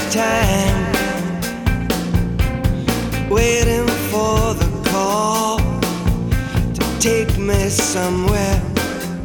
time, waiting for the call to take me somewhere